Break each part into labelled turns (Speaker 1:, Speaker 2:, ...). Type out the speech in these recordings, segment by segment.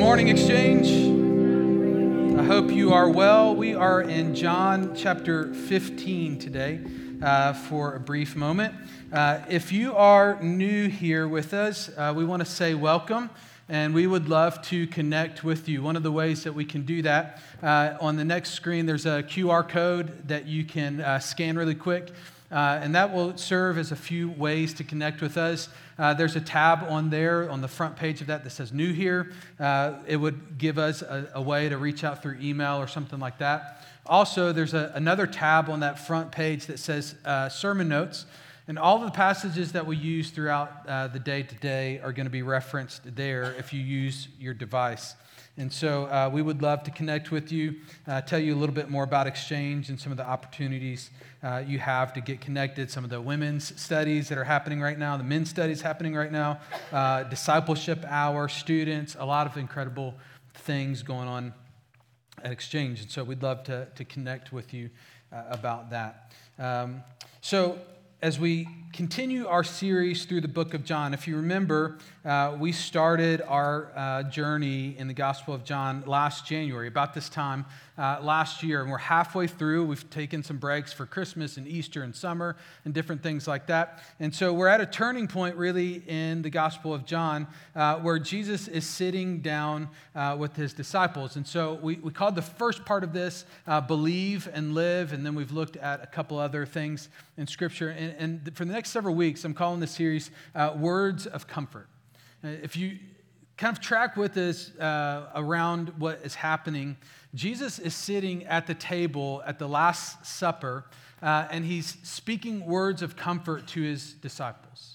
Speaker 1: morning, Exchange. I hope you are well. We are in John chapter 15 today for a brief moment. If you are new here with us, we want to say welcome, and we would love to connect with you. One of the ways that we can do that, on the next screen, there's a QR code that you can scan really quick, and that will serve as a few ways to connect with us. There's a tab on there on the front page of that says New Here. It would give us a way to reach out through email or something like that. Also, there's another tab on that front page that says Sermon Notes. And all of the passages that we use throughout the day today are going to be referenced there if you use your device. And so we would love to connect with you, tell you a little bit more about Exchange and some of the opportunities you have to get connected, some of the women's studies that are happening right now, the men's studies happening right now, discipleship hour, students, a lot of incredible things going on at Exchange. And so we'd love to connect with you about that. So as we continue our series through the book of John, if you remember, we started our journey in the Gospel of John last January, about this time last year, and we're halfway through. We've taken some breaks for Christmas and Easter and summer and different things like that. And so we're at a turning point, really, in the Gospel of John, where Jesus is sitting down with his disciples. And so we called the first part of this Believe and Live, and then we've looked at a couple other things in Scripture. And for the next several weeks, I'm calling this series Words of Comfort. If you kind of track with us around what is happening, Jesus is sitting at the table at the Last Supper, and he's speaking words of comfort to his disciples.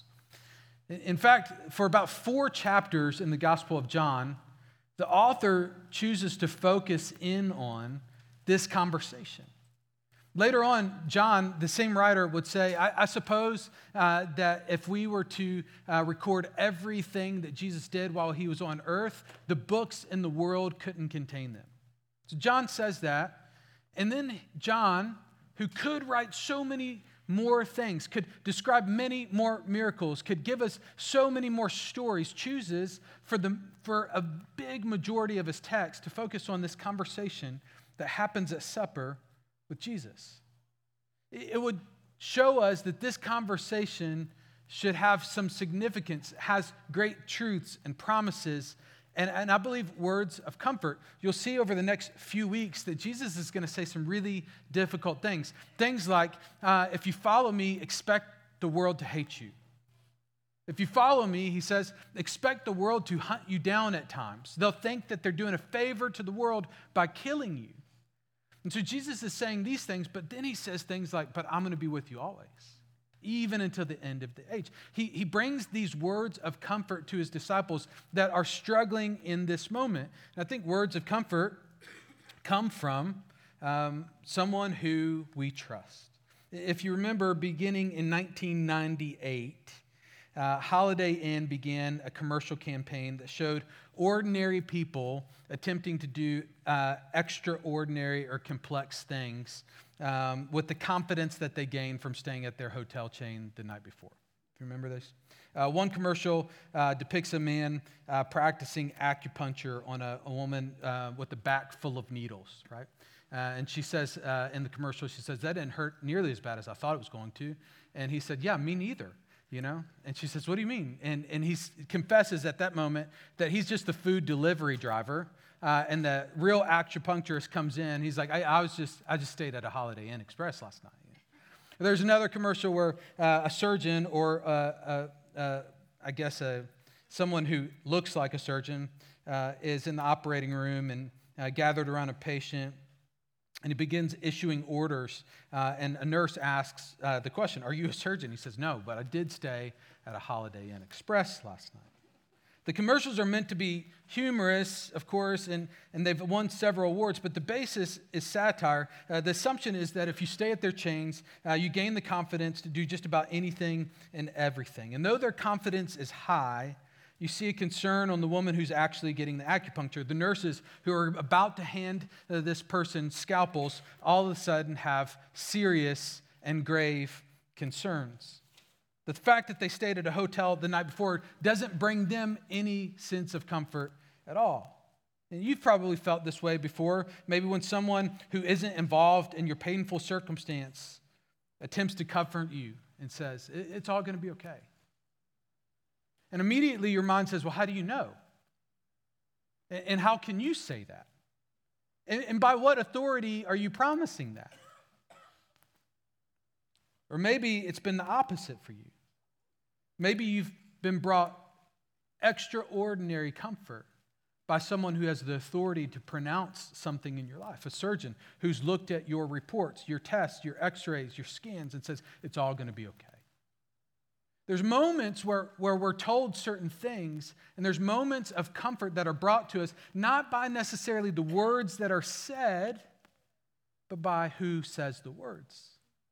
Speaker 1: In fact, for about 4 chapters in the Gospel of John, the author chooses to focus in on this conversation. Later on, John, the same writer, would say, I suppose that if we were to record everything that Jesus did while he was on earth, the books in the world couldn't contain them. So John says that. And then John, who could write so many more things, could describe many more miracles, could give us so many more stories, chooses for a big majority of his text to focus on this conversation that happens at supper with Jesus. It would show us that this conversation should have some significance, has great truths and promises, and I believe words of comfort. You'll see over the next few weeks that Jesus is going to say some really difficult things. Things like, if you follow me, expect the world to hate you. If you follow me, he says, expect the world to hunt you down at times. They'll think that they're doing a favor to the world by killing you. And so Jesus is saying these things, but then he says things like, but I'm going to be with you always, even until the end of the age. He brings these words of comfort to his disciples that are struggling in this moment. And I think words of comfort come from someone who we trust. If you remember, beginning in 1998, Holiday Inn began a commercial campaign that showed ordinary people attempting to do extraordinary or complex things with the confidence that they gained from staying at their hotel chain the night before. Do you remember this? One commercial depicts a man practicing acupuncture on a woman with a back full of needles, right? And she says in the commercial, she says, that didn't hurt nearly as bad as I thought it was going to. And he said, yeah, me neither. You know? And she says, what do you mean? And he confesses at that moment that he's just the food delivery driver, and the real acupuncturist comes in. He's like, I just stayed at a Holiday Inn Express last night. There's another commercial where a surgeon or someone who looks like a surgeon is in the operating room and gathered around a patient. And he begins issuing orders, and a nurse asks the question, are you a surgeon? He says, no, but I did stay at a Holiday Inn Express last night. The commercials are meant to be humorous, of course, and they've won several awards, but the basis is satire. The assumption is that if you stay at their chains, you gain the confidence to do just about anything and everything. And though their confidence is high, you see a concern on the woman who's actually getting the acupuncture. The nurses who are about to hand this person scalpels all of a sudden have serious and grave concerns. The fact that they stayed at a hotel the night before doesn't bring them any sense of comfort at all. And you've probably felt this way before, maybe when someone who isn't involved in your painful circumstance attempts to comfort you and says, it's all going to be okay. And immediately your mind says, well, how do you know? And how can you say that? And by what authority are you promising that? Or maybe it's been the opposite for you. Maybe you've been brought extraordinary comfort by someone who has the authority to pronounce something in your life, a surgeon who's looked at your reports, your tests, your x-rays, your scans, and says, it's all going to be okay. There's moments where we're told certain things, and there's moments of comfort that are brought to us, not by necessarily the words that are said, but by who says the words.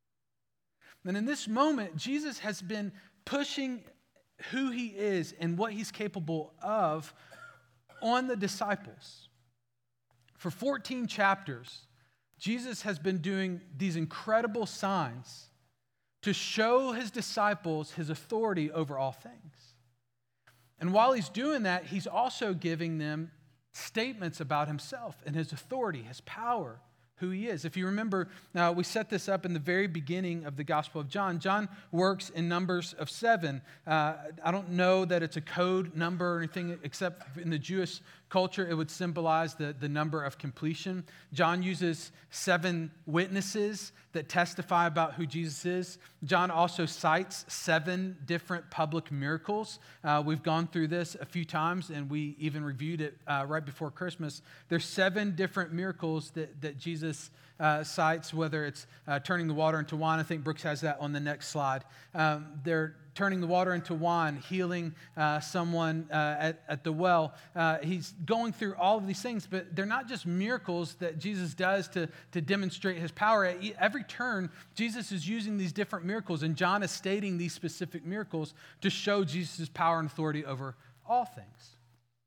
Speaker 1: And in this moment, Jesus has been pushing who he is and what he's capable of on the disciples. For 14 chapters, Jesus has been doing these incredible signs to show his disciples his authority over all things. And while he's doing that, he's also giving them statements about himself and his authority, his power, who he is. If you remember, we set this up in the very beginning of the Gospel of John. John works in numbers of 7. I don't know that it's a code number or anything, except in the Jewish culture, it would symbolize the number of completion. John uses 7 witnesses that testify about who Jesus is. John also cites 7 different public miracles. We've gone through this a few times, and we even reviewed it right before Christmas. There's 7 different miracles that Jesus cites, whether it's turning the water into wine. I think Brooks has that on the next slide. They're turning the water into wine, healing someone at the well. He's going through all of these things, but they're not just miracles that Jesus does to demonstrate his power. At every turn, Jesus is using these different miracles, and John is stating these specific miracles to show Jesus' power and authority over all things.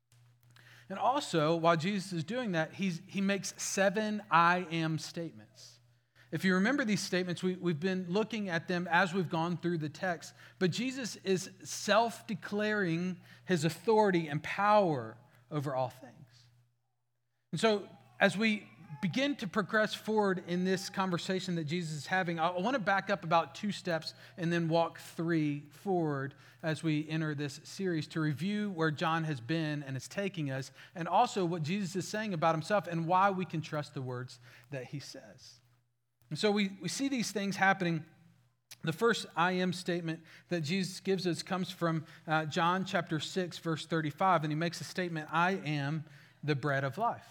Speaker 1: And also, while Jesus is doing that, he makes 7 I am statements. If you remember these statements, we've been looking at them as we've gone through the text, but Jesus is self-declaring his authority and power over all things. And so as we begin to progress forward in this conversation that Jesus is having, I want to back up about 2 steps and then walk 3 forward as we enter this series to review where John has been and is taking us, and also what Jesus is saying about himself and why we can trust the words that he says. And so we see these things happening. The first I am statement that Jesus gives us comes from John chapter 6, verse 35, and he makes a statement, I am the bread of life.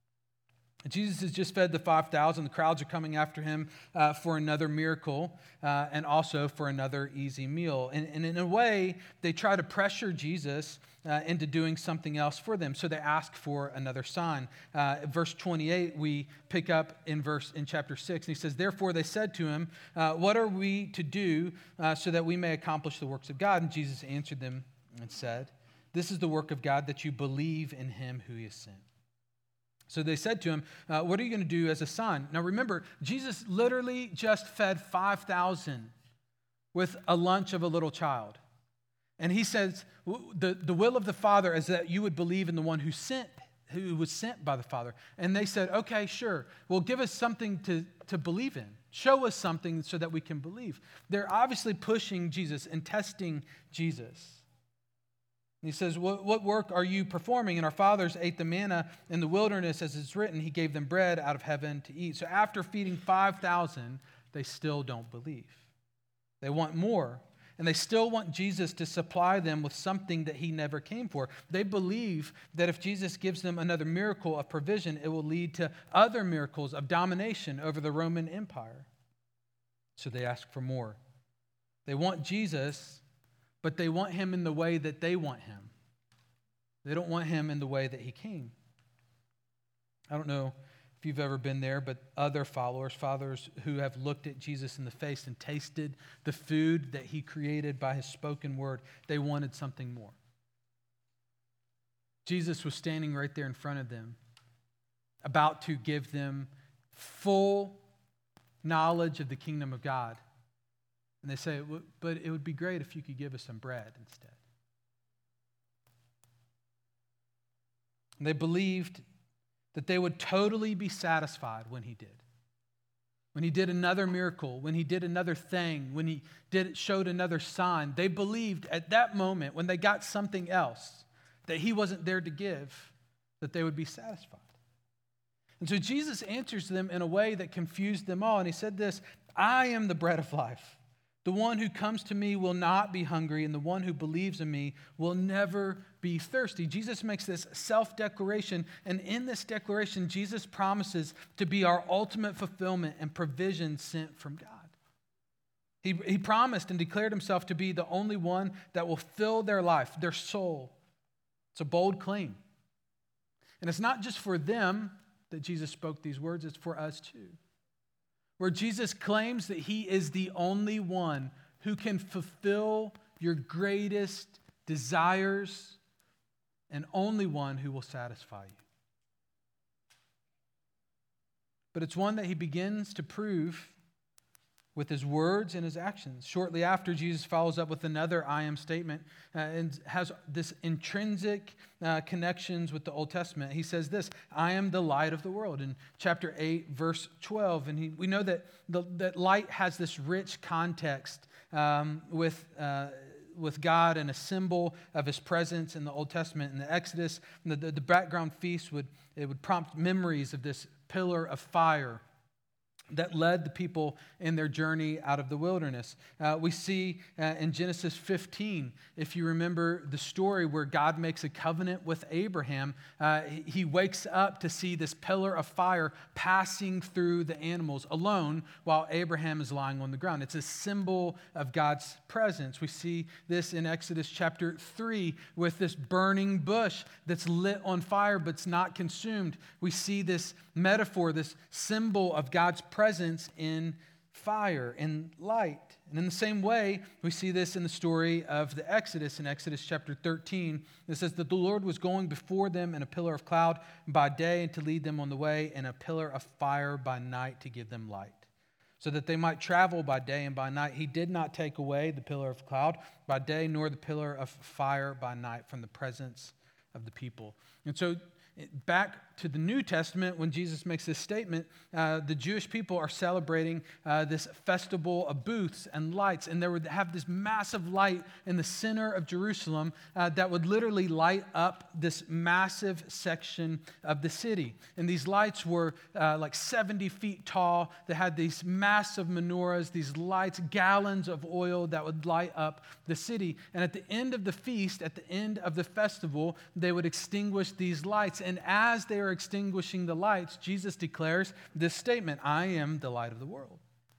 Speaker 1: Jesus has just fed the 5,000. The crowds are coming after him for another miracle and also for another easy meal. And in a way, they try to pressure Jesus into doing something else for them. So they ask for another sign. Verse 28, we pick up in chapter 6. And he says, therefore they said to him, what are we to do so that we may accomplish the works of God? And Jesus answered them and said, this is the work of God, that you believe in him who he has sent. So they said to him, what are you going to do as a sign? Now remember, Jesus literally just fed 5,000 with a lunch of a little child. And he says, the will of the Father is that you would believe in the one who was sent by the Father. And they said, okay, sure. Well, give us something to believe in. Show us something so that we can believe. They're obviously pushing Jesus and testing Jesus. And he says, what work are you performing? And our fathers ate the manna in the wilderness, as it's written, he gave them bread out of heaven to eat. So after feeding 5,000, they still don't believe. They want more. And they still want Jesus to supply them with something that he never came for. They believe that if Jesus gives them another miracle of provision, it will lead to other miracles of domination over the Roman Empire. So they ask for more. They want Jesus, but they want him in the way that they want him. They don't want him in the way that he came. I don't know if you've ever been there, but other fathers who have looked at Jesus in the face and tasted the food that he created by his spoken word, they wanted something more. Jesus was standing right there in front of them, about to give them full knowledge of the kingdom of God. And they say, but it would be great if you could give us some bread instead. And they believed that they would totally be satisfied when he did. When he did another miracle, when he did another thing, when he showed another sign, they believed at that moment, when they got something else that he wasn't there to give, that they would be satisfied. And so Jesus answers them in a way that confused them all. And he said this, I am the bread of life. The one who comes to me will not be hungry, and the one who believes in me will never be thirsty. Jesus makes this self-declaration, and in this declaration, Jesus promises to be our ultimate fulfillment and provision sent from God. He promised and declared himself to be the only one that will fill their life, their soul. It's a bold claim. And it's not just for them that Jesus spoke these words, it's for us too. Where Jesus claims that he is the only one who can fulfill your greatest desires and only one who will satisfy you. But it's one that he begins to prove with his words and his actions. Shortly after, Jesus follows up with another I am statement and has this intrinsic connections with the Old Testament. He says this, I am the light of the world in chapter 8, verse 12. And we know that that light has this rich context with God and a symbol of his presence in the Old Testament. In the Exodus, the background feast would prompt memories of this pillar of fire that led the people in their journey out of the wilderness. We see in Genesis 15, if you remember the story where God makes a covenant with Abraham, he wakes up to see this pillar of fire passing through the animals alone while Abraham is lying on the ground. It's a symbol of God's presence. We see this in Exodus chapter 3 with this burning bush that's lit on fire but's not consumed. We see this metaphor, this symbol of God's presence in fire and light. And in the same way, we see this in the story of the Exodus in Exodus chapter 13. It says that the Lord was going before them in a pillar of cloud by day and to lead them on the way, and a pillar of fire by night to give them light, so that they might travel by day and by night. He did not take away the pillar of cloud by day, nor the pillar of fire by night from the presence of the people. And so back to the New Testament, when Jesus makes this statement, the Jewish people are celebrating this festival of booths and lights, and they would have this massive light in the center of Jerusalem that would literally light up this massive section of the city. And these lights were like 70 feet tall. They had these massive menorahs, these lights, gallons of oil that would light up the city. And at the end of the feast, at the end of the festival, they would extinguish these lights. And as they are extinguishing the lights, Jesus declares this statement, I am the light of the world.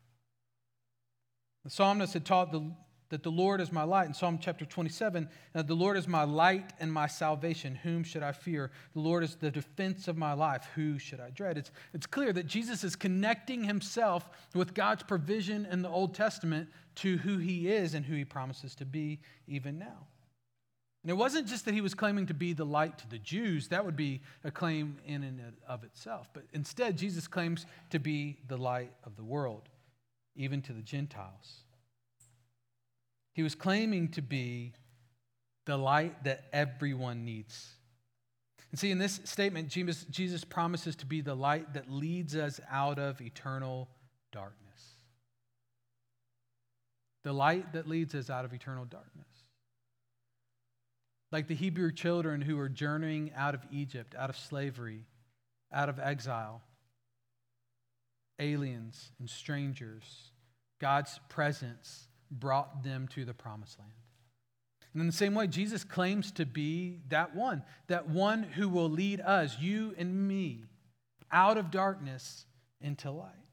Speaker 1: The psalmist had taught that the Lord is my light. In Psalm chapter 27, the Lord is my light and my salvation. Whom should I fear? The Lord is the defense of my life. Who should I dread? It's clear that Jesus is connecting himself with God's provision in the Old Testament to who he is and who he promises to be even now. And it wasn't just that he was claiming to be the light to the Jews. That would be a claim in and of itself. But instead, Jesus claims to be the light of the world, even to the Gentiles. He was claiming to be the light that everyone needs. And see, in this statement, Jesus promises to be the light that leads us out of eternal darkness. The light that leads us out of eternal darkness. Like the Hebrew children who were journeying out of Egypt, out of slavery, out of exile, aliens and strangers, God's presence brought them to the promised land. And in the same way, Jesus claims to be that one who will lead us, you and me, out of darkness into light.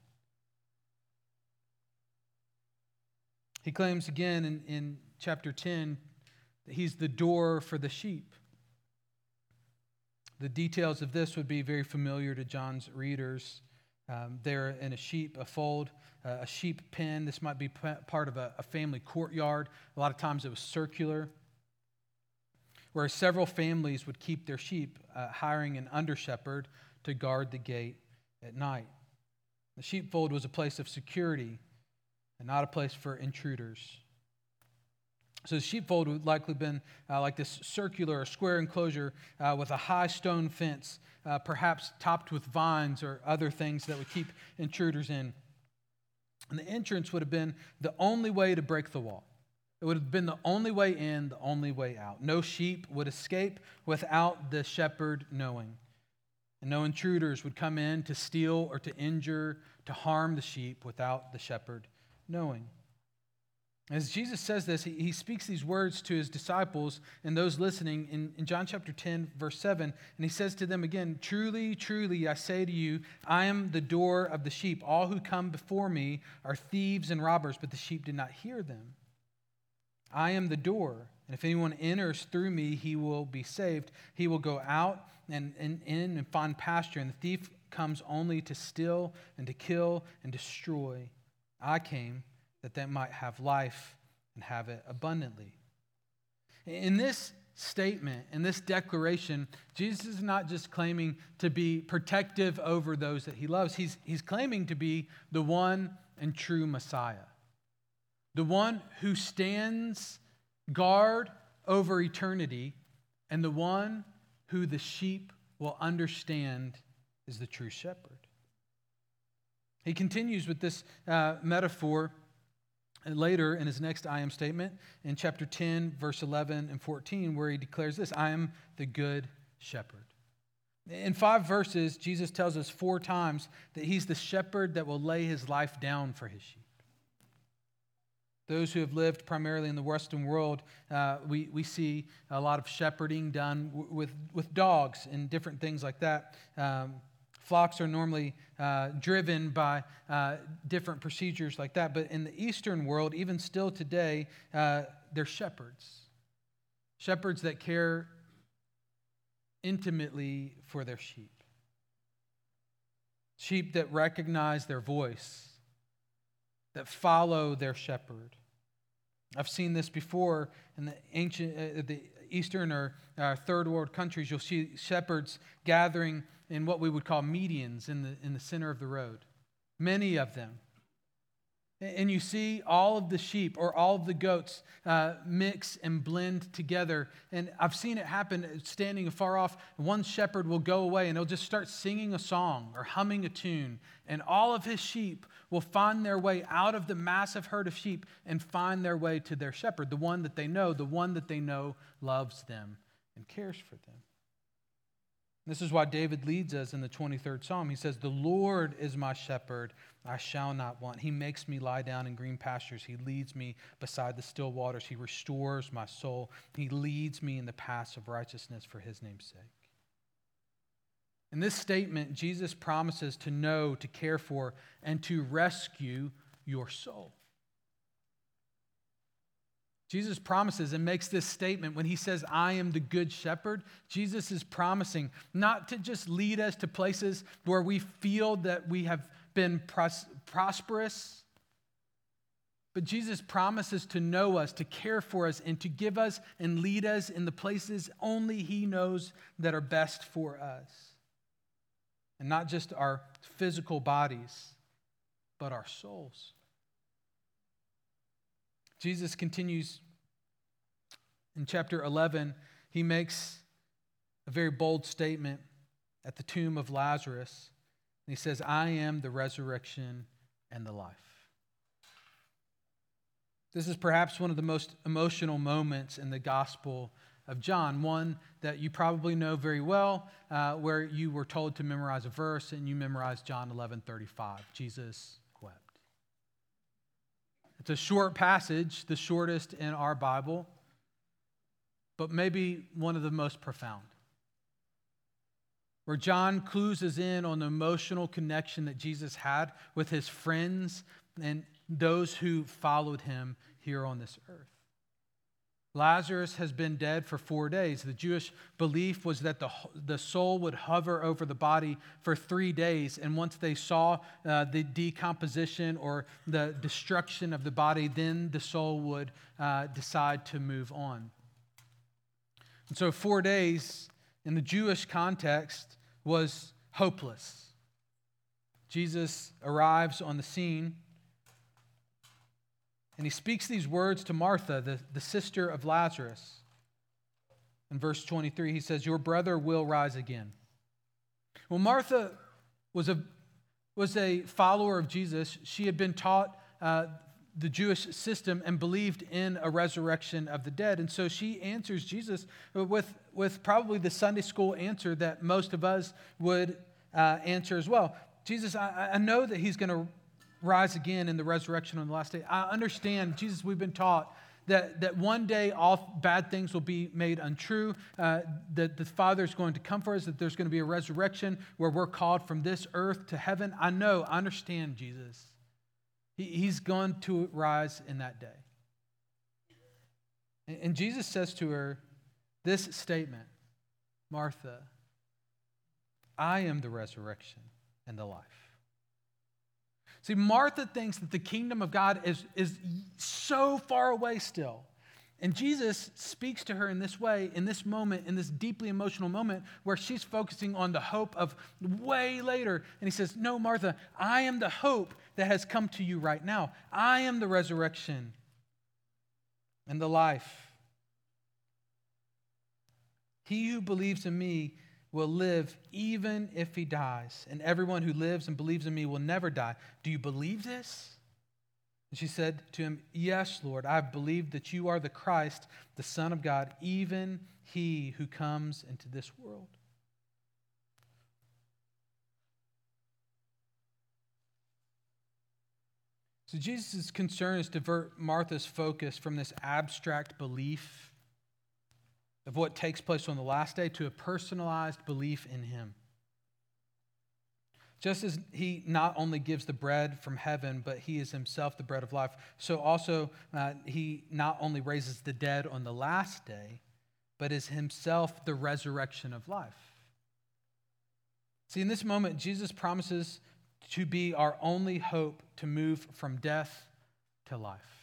Speaker 1: He claims again in chapter 10 that he's the door for the sheep. The details of this would be very familiar to John's readers. They're in a fold, a sheep pen. This might be part of a family courtyard. A lot of times it was circular, where several families would keep their sheep, hiring an under-shepherd to guard the gate at night. The sheepfold was a place of security and not a place for intruders. So the sheepfold would likely have been like this circular or square enclosure with a high stone fence, perhaps topped with vines or other things that would keep intruders in. And the entrance would have been the only way to break the wall. It would have been the only way in, the only way out. No sheep would escape without the shepherd knowing. And no intruders would come in to steal or to injure, to harm the sheep without the shepherd knowing. As Jesus says this, he speaks these words to his disciples and those listening in John chapter 10, verse 7. And he says to them again, "Truly, truly, I say to you, I am the door of the sheep. All who come before me are thieves and robbers, but the sheep did not hear them. I am the door, and if anyone enters through me, he will be saved. He will go out and in and find pasture, and the thief comes only to steal and to kill and destroy. I came that they might have life and have it abundantly." In this statement, in this declaration, Jesus is not just claiming to be protective over those that he loves. He's claiming to be the one and true Messiah, the one who stands guard over eternity, and the one who the sheep will understand is the true shepherd. He continues with this metaphor later in his next I am statement in chapter 10, verse 11 and 14, where he declares this: "I am the good shepherd." In 5 verses, Jesus tells us 4 times that he's the shepherd that will lay his life down for his sheep. Those who have lived primarily in the Western world, we see a lot of shepherding done with dogs and different things like that. Flocks are normally driven by different procedures like that. But in the Eastern world, even still today, they're shepherds. Shepherds that care intimately for their sheep. Sheep that recognize their voice, that follow their shepherd. I've seen this before in the ancient, the Eastern or third world countries. You'll see shepherds gathering in what we would call medians in the center of the road. Many of them. And you see all of the sheep or all of the goats mix and blend together. And I've seen it happen standing afar off. One shepherd will go away and he'll just start singing a song or humming a tune. And all of his sheep will find their way out of the massive herd of sheep and find their way to their shepherd, the one that they know loves them and cares for them. This is why David leads us in the 23rd Psalm. He says, "The Lord is my shepherd, I shall not want. He makes me lie down in green pastures. He leads me beside the still waters. He restores my soul. He leads me in the paths of righteousness for his name's sake." In this statement, Jesus promises to know, to care for, and to rescue your soul. Jesus promises and makes this statement when he says, "I am the good shepherd." Jesus is promising not to just lead us to places where we feel that we have been prosperous, but Jesus promises to know us, to care for us, and to give us and lead us in the places only he knows that are best for us. And not just our physical bodies, but our souls. Jesus continues in chapter 11. He makes a very bold statement at the tomb of Lazarus. And he says, "I am the resurrection and the life." This is perhaps one of the most emotional moments in the Gospel of John, one that you probably know very well, where you were told to memorize a verse and you memorized John 11:35. Jesus wept. It's a short passage, the shortest in our Bible, but maybe one of the most profound, where John clues us in on the emotional connection that Jesus had with his friends and those who followed him here on this earth. Lazarus has been dead for 4 days. The Jewish belief was that the soul would hover over the body for 3 days, and once they saw the decomposition or the destruction of the body, then the soul would decide to move on. And so 4 days in the Jewish context was hopeless. Jesus arrives on the scene, And he speaks these words to Martha, the sister of Lazarus. In verse 23, he says, "Your brother will rise again." Well, Martha was a follower of Jesus. She had been taught the Jewish system and believed in a resurrection of the dead. And so she answers Jesus with probably the Sunday school answer that most of us would answer as well. Jesus, I know that he's going to rise again in the resurrection on the last day. I understand, Jesus, we've been taught that one day all bad things will be made untrue, that the Father is going to come for us, that there's going to be a resurrection where we're called from this earth to heaven. I understand, Jesus. He's going to rise in that day. And Jesus says to her this statement, "Martha, I am the resurrection and the life." See, Martha thinks that the kingdom of God is so far away still. And Jesus speaks to her in this way, in this moment, in this deeply emotional moment where she's focusing on the hope of way later. And he says, "No, Martha, I am the hope that has come to you right now. I am the resurrection and the life. He who believes in me will live even if he dies. And everyone who lives and believes in me will never die. Do you believe this?" And she said to him, "Yes, Lord, I have believed that you are the Christ, the Son of God, even he who comes into this world." So Jesus' concern is to divert Martha's focus from this abstract belief of what takes place on the last day to a personalized belief in him. Just as he not only gives the bread from heaven, but he is himself the bread of life, so also he not only raises the dead on the last day, but is himself the resurrection of life. See, in this moment, Jesus promises to be our only hope to move from death to life.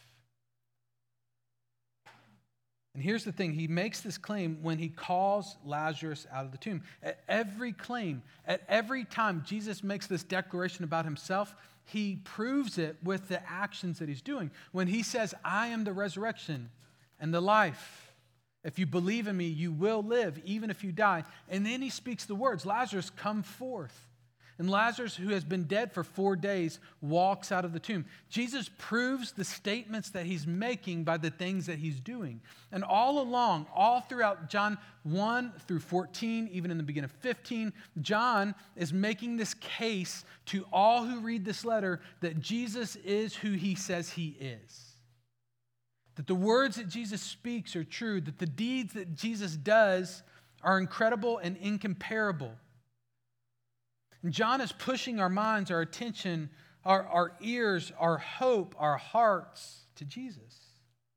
Speaker 1: And here's the thing, he makes this claim when he calls Lazarus out of the tomb. At every time Jesus makes this declaration about himself, he proves it with the actions that he's doing. When he says, "I am the resurrection and the life. If you believe in me, you will live, even if you die." And then he speaks the words, "Lazarus, come forth." And Lazarus, who has been dead for 4 days, walks out of the tomb. Jesus proves the statements that he's making by the things that he's doing. And all along, all throughout John 1 through 14, even in the beginning of 15, John is making this case to all who read this letter that Jesus is who he says he is. That the words that Jesus speaks are true, that the deeds that Jesus does are incredible and incomparable. And John is pushing our minds, our attention, our ears, our hope, our hearts to Jesus.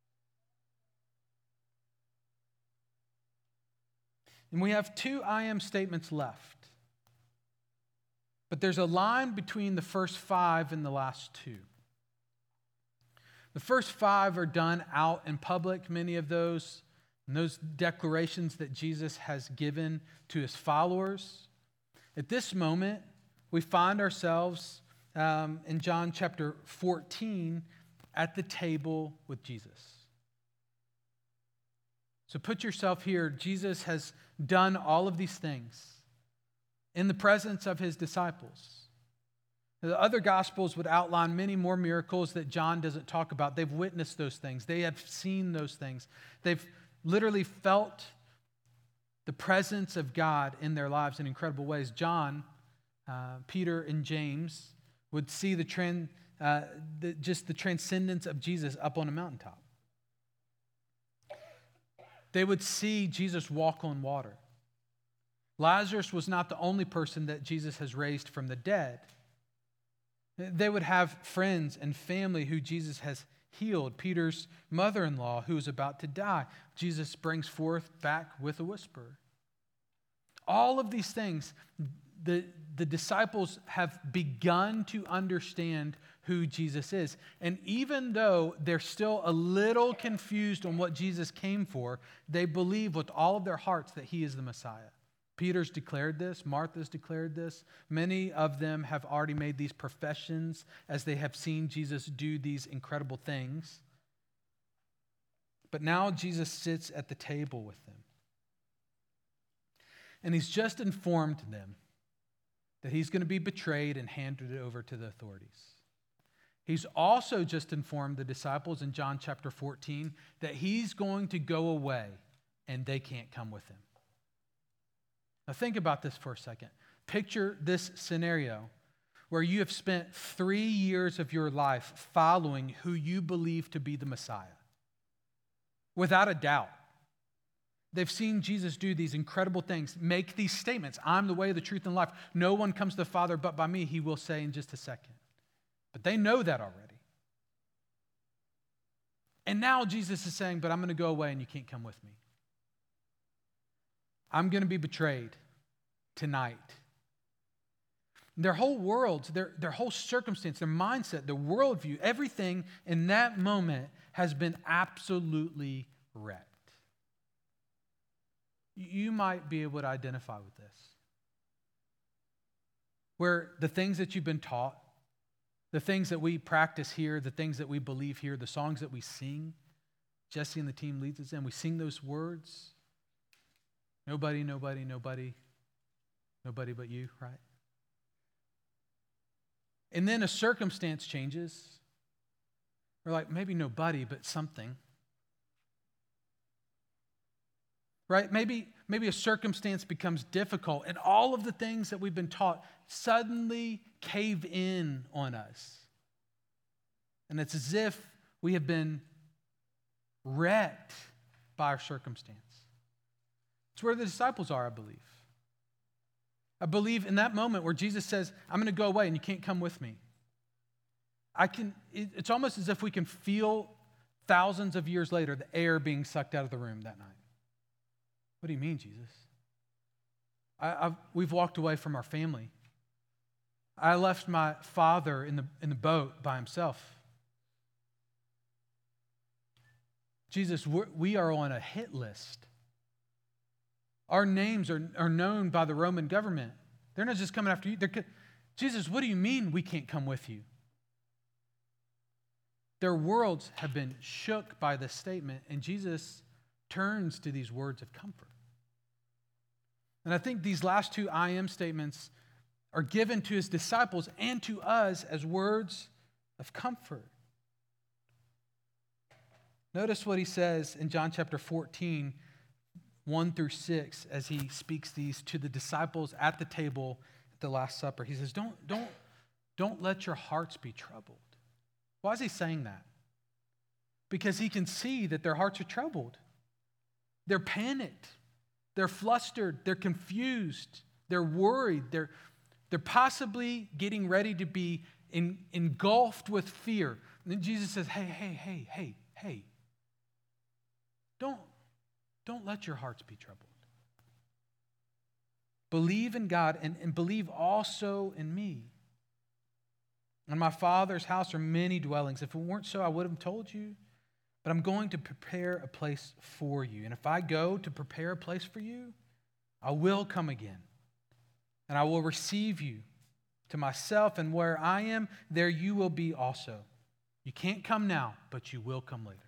Speaker 1: And we have 2 I am statements left. But there's a line between the first 5 and the last 2. The first 5 are done out in public, many of those, and those declarations that Jesus has given to his followers. At this moment, we find ourselves in John chapter 14 at the table with Jesus. So put yourself here. Jesus has done all of these things in the presence of his disciples. The other Gospels would outline many more miracles that John doesn't talk about. They've witnessed those things. They have seen those things. They've literally felt the presence of God in their lives in incredible ways. John, Peter, and James would see the transcendence of Jesus up on a mountaintop. They would see Jesus walk on water. Lazarus was not the only person that Jesus has raised from the dead. They would have friends and family who Jesus has healed. Peter's mother-in-law, who is about to die, Jesus brings forth back with a whisper. All of these things, the disciples have begun to understand who Jesus is. And even though they're still a little confused on what Jesus came for, they believe with all of their hearts that he is the Messiah. Peter's declared this. Martha's declared this. Many of them have already made these professions as they have seen Jesus do these incredible things. But now Jesus sits at the table with them. And he's just informed them that he's going to be betrayed and handed over to the authorities. He's also just informed the disciples in John chapter 14 that he's going to go away and they can't come with him. Now think about this for a second. Picture this scenario where you have spent 3 years of your life following who you believe to be the Messiah. Without a doubt. They've seen Jesus do these incredible things, make these statements. I'm the way, the truth, and life. No one comes to the Father but by me, he will say in just a second. But they know that already. And now Jesus is saying, but I'm going to go away and you can't come with me. I'm going to be betrayed tonight. Their whole world, their whole circumstance, their mindset, their worldview, everything in that moment has been absolutely wrecked. You might be able to identify with this. Where the things that you've been taught, the things that we practice here, the things that we believe here, the songs that we sing, Jesse and the team leads us in, we sing those words. Nobody, nobody, nobody, nobody but you, right? And then a circumstance changes. We're like, maybe nobody, but something. Right? Maybe a circumstance becomes difficult, and all of the things that we've been taught suddenly cave in on us. And it's as if we have been wrecked by our circumstance. It's where the disciples are, I believe. I believe in that moment where Jesus says, I'm going to go away and you can't come with me. It's almost as if we can feel thousands of years later the air being sucked out of the room that night. What do you mean, Jesus? We've walked away from our family. I left my father in the boat by himself. Jesus, we are on a hit list. Our names are known by the Roman government. They're not just coming after you. Jesus, what do you mean we can't come with you? Their worlds have been shook by this statement, and Jesus turns to these words of comfort. And I think these last two I am statements are given to his disciples and to us as words of comfort. Notice what he says in John chapter 14, 1 through 6, as he speaks these to the disciples at the table at the Last Supper. He says, don't let your hearts be troubled. Why is he saying that? Because he can see that their hearts are troubled. They're panicked. They're flustered. They're confused. They're worried. They're possibly getting ready to be engulfed with fear. And then Jesus says, hey. Don't let your hearts be troubled. Believe in God and believe also in me. In my Father's house are many dwellings. If it weren't so, I would have told you. But I'm going to prepare a place for you. And if I go to prepare a place for you, I will come again. And I will receive you to myself. And where I am, there you will be also. You can't come now, but you will come later.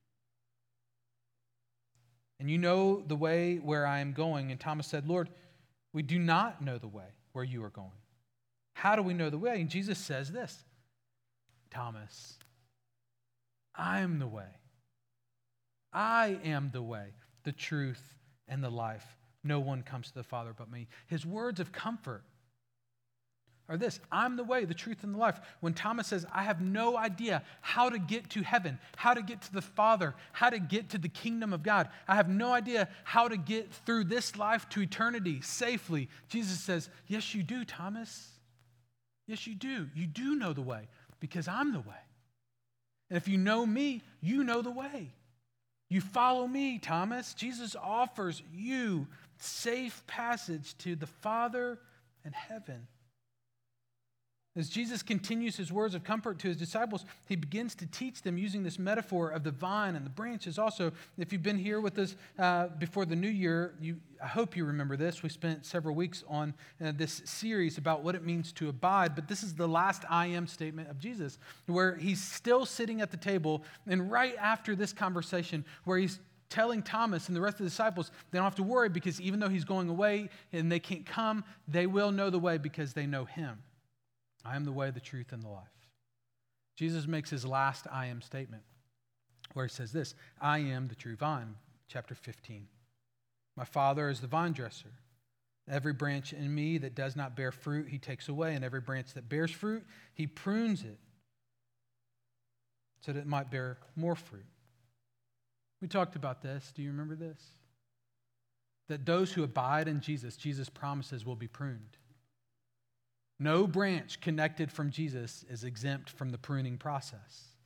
Speaker 1: And you know the way where I am going. And Thomas said, Lord, we do not know the way where you are going. How do we know the way? And Jesus says this, Thomas, I am the way. I am the way, the truth, and the life. No one comes to the Father but me. His words of comfort are this: I'm the way, the truth, and the life. When Thomas says, I have no idea how to get to heaven, how to get to the Father, how to get to the kingdom of God. I have no idea how to get through this life to eternity safely. Jesus says, yes, you do, Thomas. Yes, you do. You do know the way because I'm the way. And if you know me, you know the way. You follow me, Thomas. Jesus offers you safe passage to the Father and heaven. As Jesus continues his words of comfort to his disciples, he begins to teach them using this metaphor of the vine and the branches. Also, if you've been here with us before the new year, I hope you remember this. We spent several weeks on this series about what it means to abide, but this is the last I am statement of Jesus, where he's still sitting at the table, and right after this conversation, where he's telling Thomas and the rest of the disciples, they don't have to worry because even though he's going away and they can't come, they will know the way because they know him. I am the way, the truth, and the life. Jesus makes his last I am statement where he says this, I am the true vine, chapter 15. My Father is the vine dresser. Every branch in me that does not bear fruit, he takes away, and every branch that bears fruit, he prunes it so that it might bear more fruit. We talked about this. Do you remember this? That those who abide in Jesus, Jesus promises will be pruned. No branch connected from Jesus is exempt from the pruning process.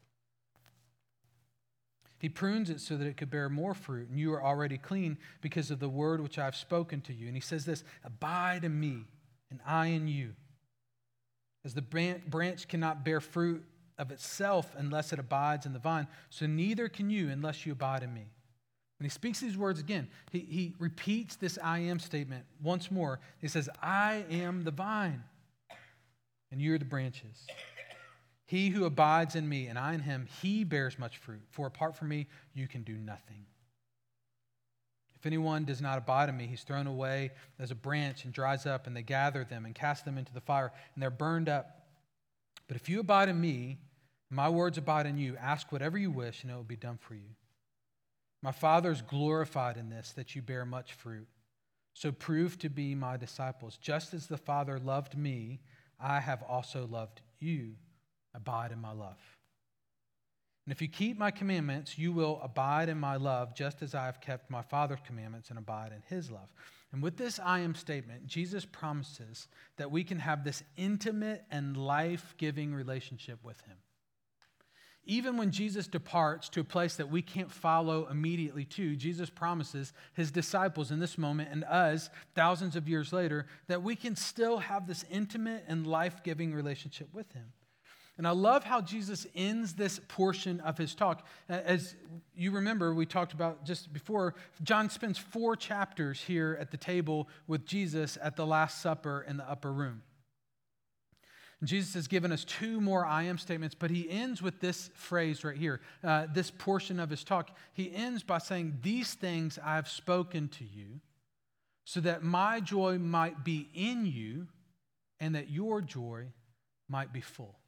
Speaker 1: He prunes it so that it could bear more fruit, and you are already clean because of the word which I have spoken to you. And he says this, abide in me, and I in you. As the branch cannot bear fruit of itself unless it abides in the vine, so neither can you unless you abide in me. When he speaks these words again, he repeats this I am statement once more. He says, I am the vine, and you are the branches. He who abides in me and I in him, he bears much fruit. For apart from me, you can do nothing. If anyone does not abide in me, he's thrown away as a branch and dries up, and they gather them and cast them into the fire, and they're burned up. But if you abide in me, my words abide in you, ask whatever you wish, and it will be done for you. My Father is glorified in this, that you bear much fruit. So prove to be my disciples. Just as the Father loved me, I have also loved you. Abide in my love. And if you keep my commandments, you will abide in my love, just as I have kept my Father's commandments and abide in his love. And with this I am statement, Jesus promises that we can have this intimate and life-giving relationship with him. Even when Jesus departs to a place that we can't follow immediately to, Jesus promises his disciples in this moment and us thousands of years later that we can still have this intimate and life-giving relationship with him. And I love how Jesus ends this portion of his talk. As you remember, we talked about just before, John spends 4 chapters here at the table with Jesus at the Last Supper in the upper room. Jesus has given us 2 more I am statements, but he ends with this phrase right here, this portion of his talk. He ends by saying, these things I have spoken to you so that my joy might be in you and that your joy might be full.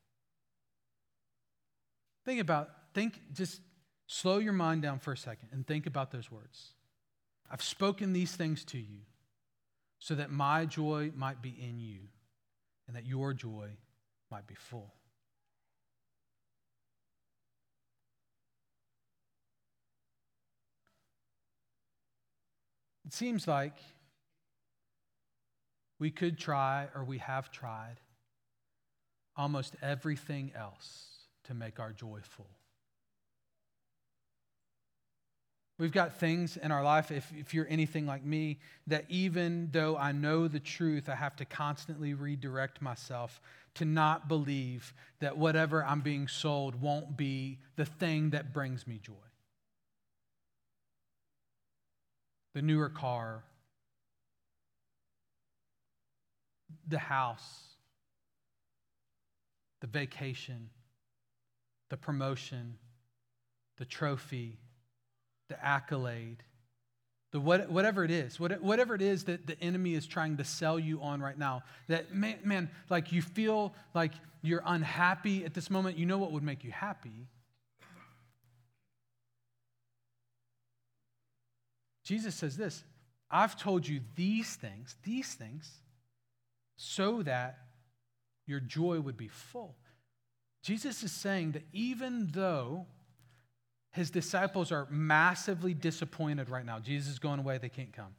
Speaker 1: Just slow your mind down for a second and think about those words. I've spoken these things to you so that my joy might be in you and that your joy might be full. It seems like we could try, or we have tried, almost everything else to make our joy full. We've got things in our life, if you're anything like me, that even though I know the truth, I have to constantly redirect myself to not believe that whatever I'm being sold won't be the thing that brings me joy. The newer car, the house, the vacation, the promotion, the trophy, the accolade, whatever it is that the enemy is trying to sell you on right now, that man, like you feel like you're unhappy at this moment. You know what would make you happy? Jesus says this, I've told you these things, so that your joy would be full. Jesus is saying that even though his disciples are massively disappointed right now, Jesus is going away, they can't come.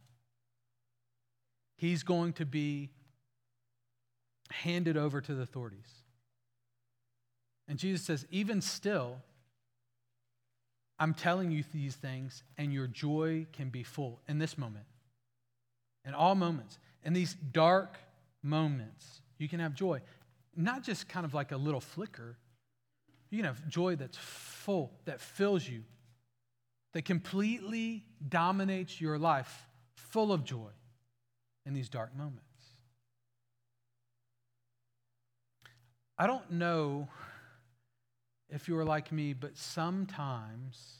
Speaker 1: He's going to be handed over to the authorities. And Jesus says, even still, I'm telling you these things, and your joy can be full in this moment. In all moments. In these dark moments, you can have joy. not just kind of like a little flicker. You can have joy that's full, that fills you, that completely dominates your life, full of joy in these dark moments. I don't know if you're like me, but sometimes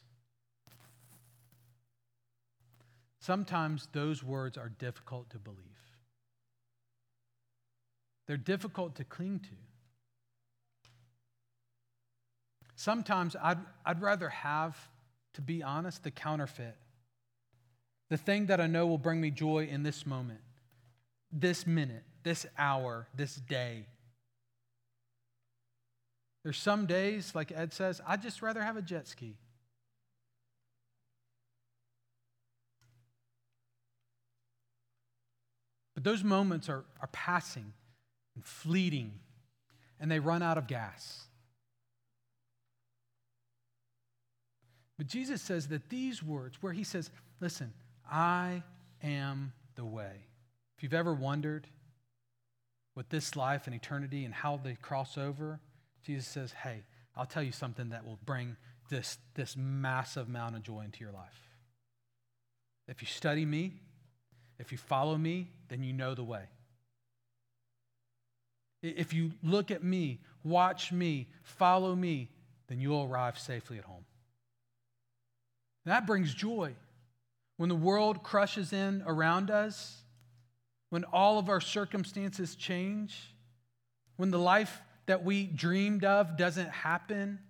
Speaker 1: those words are difficult to believe. They're difficult to cling to. Sometimes I'd rather have, to be honest, the counterfeit. The thing that I know will bring me joy in this moment, this minute, this hour, this day. There's some days, like Ed says, I'd just rather have a jet ski. But those moments are passing and fleeting, and they run out of gas. But Jesus says that these words, where he says, listen, I am the way. If you've ever wondered with this life and eternity and how they cross over, Jesus says, hey, I'll tell you something that will bring this massive amount of joy into your life. If you study me, if you follow me, then you know the way. If you look at me, watch me, follow me, then you'll arrive safely at home. That brings joy. When the world crushes in around us, when all of our circumstances change, when the life that we dreamed of doesn't happen,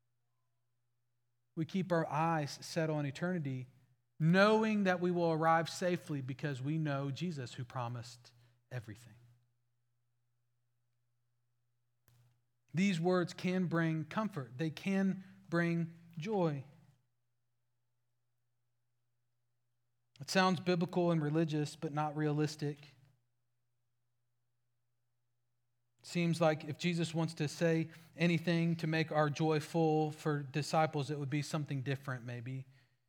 Speaker 1: we keep our eyes set on eternity, knowing that we will arrive safely because we know Jesus who promised everything. These words can bring comfort. They can bring joy. It sounds biblical and religious, but not realistic. It seems like if Jesus wants to say anything to make our joy full for disciples, it would be something different, maybe.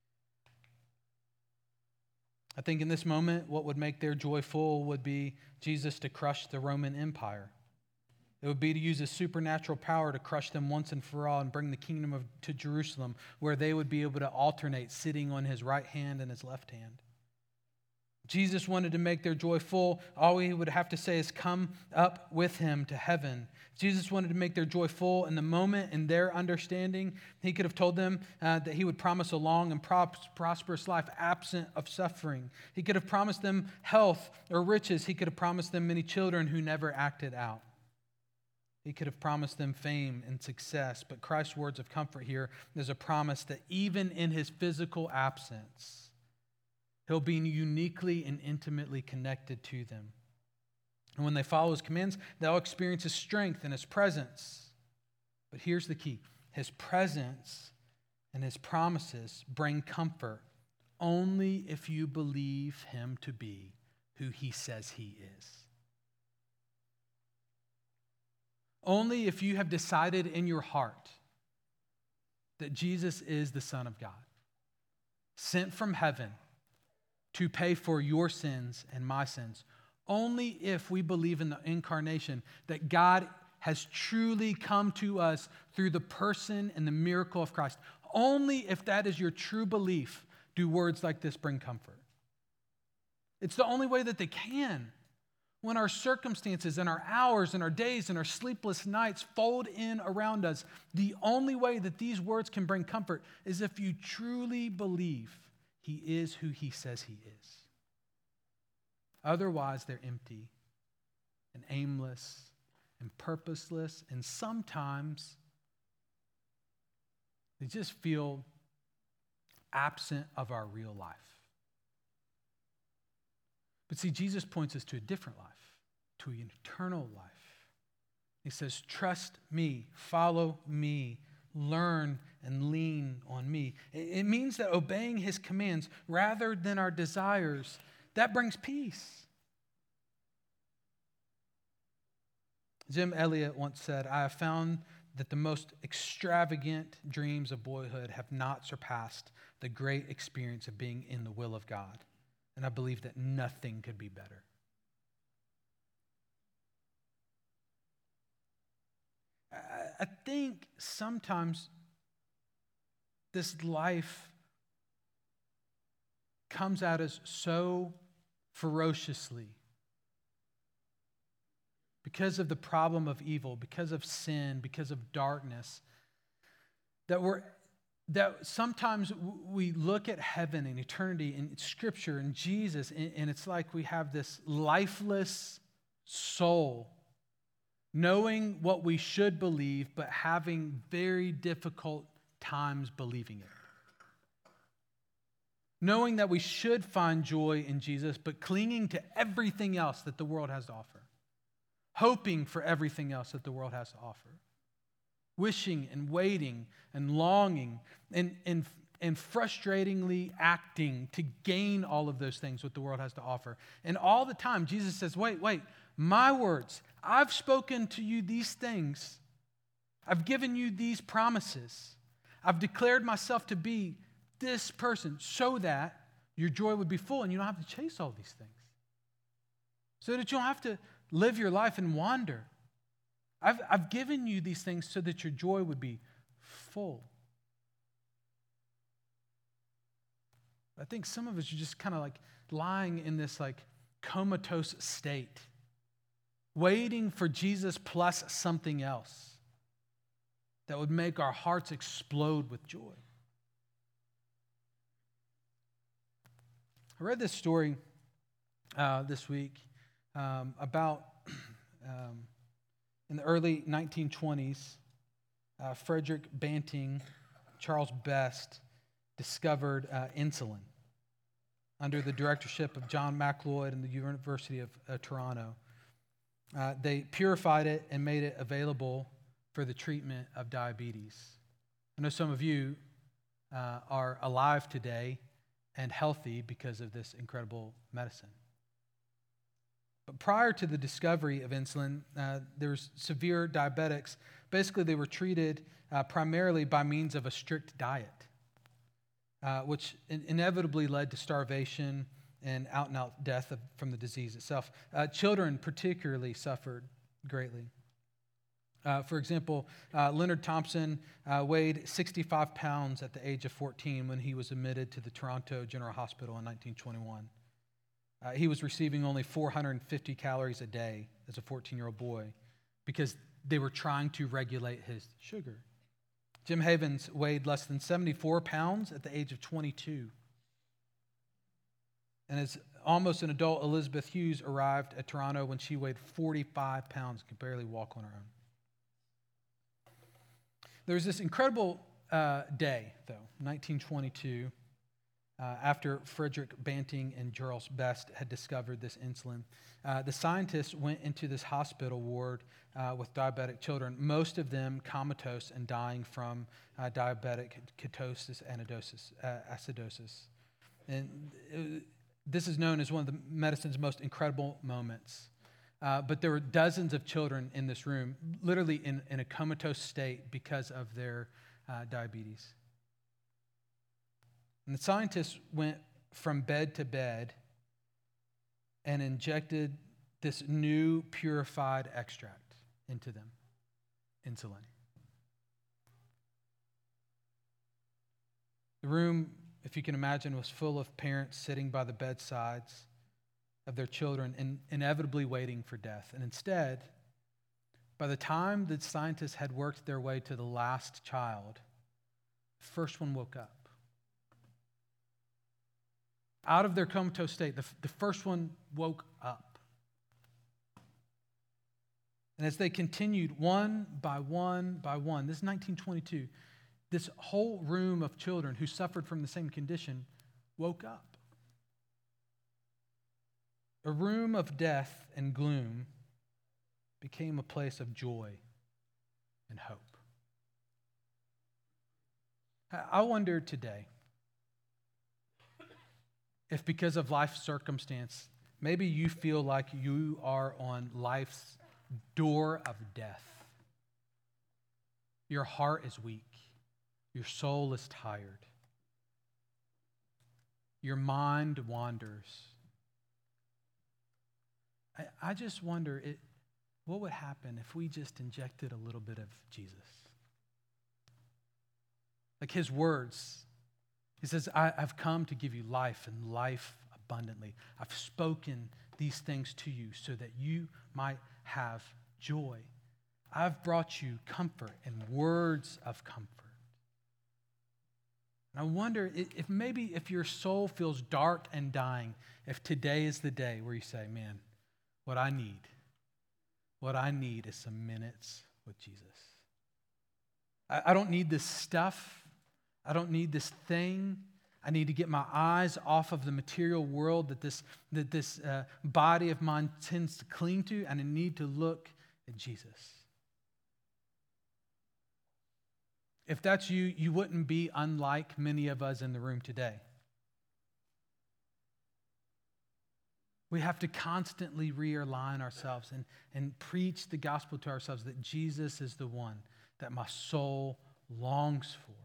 Speaker 1: I think in this moment, what would make their joy full would be Jesus to crush the Roman Empire. It would be to use his supernatural power to crush them once and for all and bring the kingdom to Jerusalem, where they would be able to alternate sitting on his right hand and his left hand. Jesus wanted to make their joy full. All he would have to say is come up with him to heaven. Jesus wanted to make their joy full in the moment, in their understanding. He could have told them that he would promise a long and prosperous life absent of suffering. He could have promised them health or riches. He could have promised them many children who never acted out. He could have promised them fame and success. But Christ's words of comfort here is a promise that even in his physical absence, he'll be uniquely and intimately connected to them. And when they follow his commands, they'll experience his strength and his presence. But here's the key. His presence and his promises bring comfort only if you believe him to be who he says he is. Only if you have decided in your heart that Jesus is the Son of God, sent from heaven to pay for your sins and my sins. Only if we believe in the incarnation, that God has truly come to us through the person and the miracle of Christ. Only if that is your true belief do words like this bring comfort. It's the only way that they can. When our circumstances and our hours and our days and our sleepless nights fold in around us, the only way that these words can bring comfort is if you truly believe he is who he says he is. Otherwise, they're empty and aimless and purposeless, and sometimes they just feel absent of our real life. But see, Jesus points us to a different life, to an eternal life. He says, trust me, follow me, learn and lean on me. It means that obeying his commands rather than our desires, that brings peace. Jim Elliot once said, I have found that the most extravagant dreams of boyhood have not surpassed the great experience of being in the will of God. And I believe that nothing could be better. think sometimes this life comes at us so ferociously because of the problem of evil, because of sin, because of darkness, that sometimes we look at heaven and eternity and Scripture and Jesus, and it's like we have this lifeless soul, knowing what we should believe, but having very difficult times believing it. Knowing that we should find joy in Jesus, but clinging to everything else that the world has to offer. Hoping for everything else that the world has to offer. Wishing and waiting and longing and frustratingly acting to gain all of those things what the world has to offer. And all the time, Jesus says, wait, my words, I've spoken to you these things. I've given you these promises. I've declared myself to be this person so that your joy would be full and you don't have to chase all these things. So that you don't have to live your life and wander. I've given you these things so that your joy would be full. I think some of us are just kind of like lying in this like comatose state, waiting for Jesus plus something else that would make our hearts explode with joy. I read this story this week about in the early 1920s, Frederick Banting, Charles Best discovered insulin under the directorship of John McLeod and the University of Toronto. They purified it and made it available for the treatment of diabetes. I know some of you are alive today and healthy because of this incredible medicine. But prior to the discovery of insulin, there was severe diabetics. Basically, they were treated primarily by means of a strict diet, which inevitably led to starvation and out-and-out death from the disease itself. Children particularly suffered greatly. For example, Leonard Thompson weighed 65 pounds at the age of 14 when he was admitted to the Toronto General Hospital in 1921. He was receiving only 450 calories a day as a 14-year-old boy because they were trying to regulate his sugar. Jim Havens weighed less than 74 pounds at the age of 22. And as almost an adult, Elizabeth Hughes arrived at Toronto when she weighed 45 pounds and could barely walk on her own. There was this incredible day, though, 1922, after Frederick Banting and Charles Best had discovered this insulin. The scientists went into this hospital ward with diabetic children, most of them comatose and dying from diabetic ketosis and acidosis. And this is known as one of the medicine's most incredible moments. But there were dozens of children in this room, literally in a comatose state because of their diabetes. And the scientists went from bed to bed and injected this new purified extract into them, insulin. The room, if you can imagine, was full of parents sitting by the bedsides of their children and inevitably waiting for death. And instead, by the time the scientists had worked their way to the last child, the first one woke up. Out of their comatose state, the first one woke up. And as they continued one by one by one, this is 1922, this whole room of children who suffered from the same condition woke up. A room of death and gloom became a place of joy and hope. I wonder today if because of life circumstance, maybe you feel like you are on life's door of death. Your heart is weak. Your soul is tired. Your mind wanders. I just wonder what would happen if we just injected a little bit of Jesus like his words. He says, I've come to give you life and life abundantly. I've spoken these things to you so that you might have joy. I've brought you comfort and words of comfort. And I wonder if your soul feels dark and dying, if today is the day where you say, man, what I need is some minutes with Jesus. I don't need this stuff. I don't need this thing. I need to get my eyes off of the material world that this body of mine tends to cling to, and I need to look at Jesus. If that's you, you wouldn't be unlike many of us in the room today. We have to constantly realign ourselves and preach the gospel to ourselves that Jesus is the one that my soul longs for.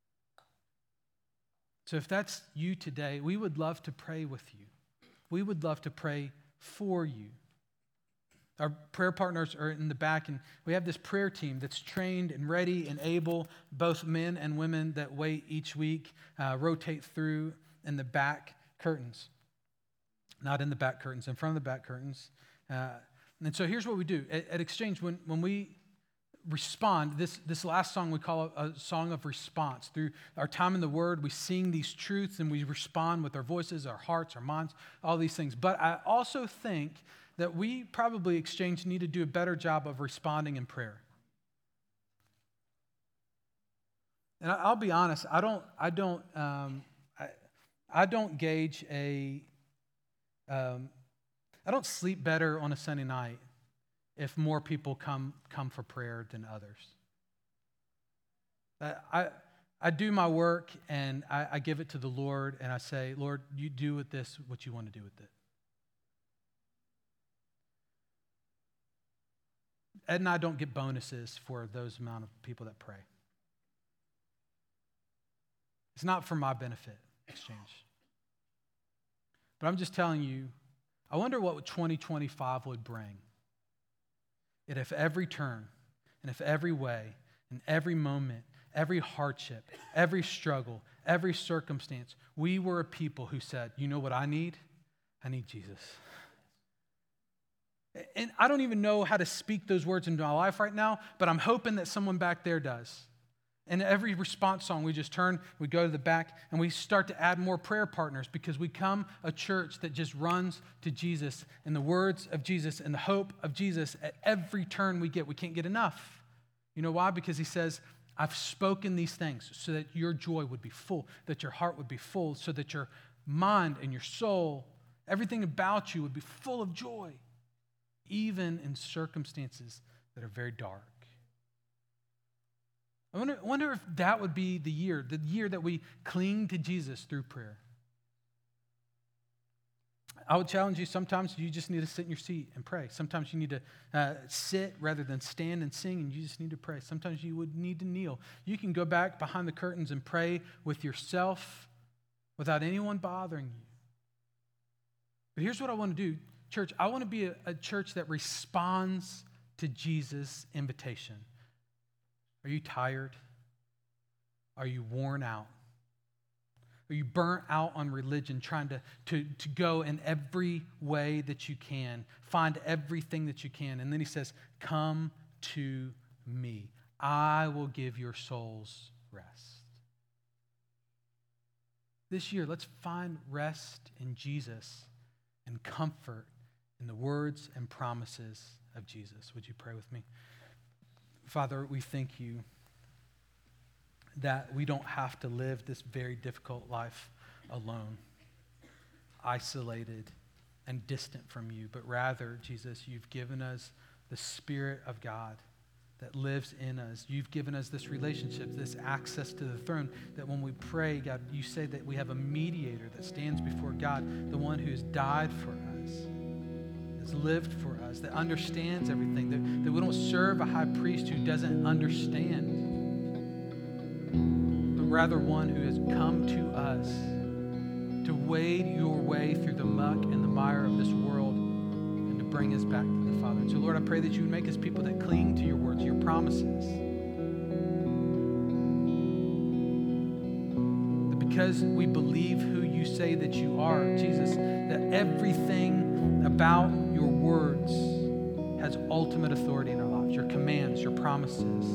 Speaker 1: So if that's you today, we would love to pray with you. We would love to pray for you. Our prayer partners are in the back, and we have this prayer team that's trained and ready and able, both men and women that wait each week, rotate through in the back curtains. Not in the back curtains, in front of the back curtains. And so here's what we do. At Exchange, when we respond, this last song we call a song of response. Through our time in the Word, we sing these truths and we respond with our voices, our hearts, our minds, all these things. But I also think that we probably, Exchange, need to do a better job of responding in prayer. And I'll be honest, I don't gauge I don't sleep better on a Sunday night if more people come for prayer than others. I do my work and I give it to the Lord and I say, Lord, you do with this what you want to do with it. Ed and I don't get bonuses for those amount of people that pray. It's not for my benefit, Exchange. But I'm just telling you, I wonder what 2025 would bring. And if every turn, and if every way, and every moment, every hardship, every struggle, every circumstance, we were a people who said, you know what I need? I need Jesus. And I don't even know how to speak those words into my life right now, but I'm hoping that someone back there does. And every response song, we just turn, we go to the back, and we start to add more prayer partners because we come a church that just runs to Jesus and the words of Jesus and the hope of Jesus at every turn we get. We can't get enough. You know why? Because he says, I've spoken these things so that your joy would be full, that your heart would be full, so that your mind and your soul, everything about you would be full of joy, even in circumstances that are very dark. I wonder if that would be the year that we cling to Jesus through prayer. I would challenge you, sometimes you just need to sit in your seat and pray. Sometimes you need to sit rather than stand and sing, and you just need to pray. Sometimes you would need to kneel. You can go back behind the curtains and pray with yourself without anyone bothering you. But here's what I want to do, church. I want to be a church that responds to Jesus' invitation. Are you tired? Are you worn out? Are you burnt out on religion, trying to go in every way that you can, find everything that you can? And then he says, come to me. I will give your souls rest. This year, let's find rest in Jesus and comfort in the words and promises of Jesus. Would you pray with me? Father, we thank you that we don't have to live this very difficult life alone, isolated and distant from you, but rather, Jesus, you've given us the Spirit of God that lives in us. You've given us this relationship, this access to the throne, that when we pray, God, you say that we have a mediator that stands before God, the one who has died for us, has lived for us, that understands everything, that we don't serve a high priest who doesn't understand, but rather one who has come to us to wade your way through the muck and the mire of this world and to bring us back to the Father. And so, Lord, I pray that you would make us people that cling to your words, your promises. because we believe who you say that you are, Jesus, that everything about your words has ultimate authority in our lives, your commands, your promises.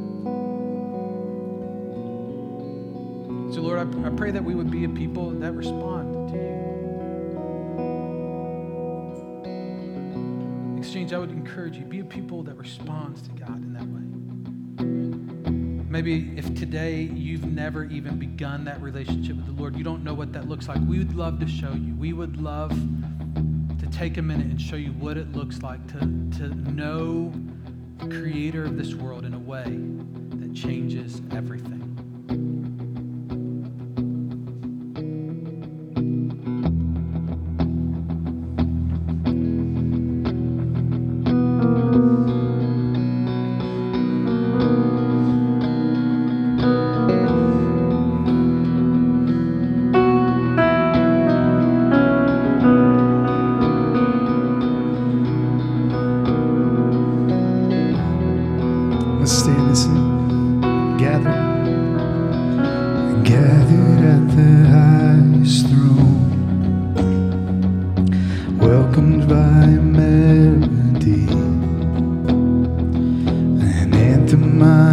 Speaker 1: So, Lord, I pray that we would be a people that respond to you. In exchange, I would encourage you, be a people that responds to God in that way. Maybe if today you've never even begun that relationship with the Lord, you don't know what that looks like, we would love to show you. We would love to take a minute and show you what it looks like to know the creator of this world in a way that changes everything.
Speaker 2: Gathered at the highest throne, welcomed by a melody, an anthem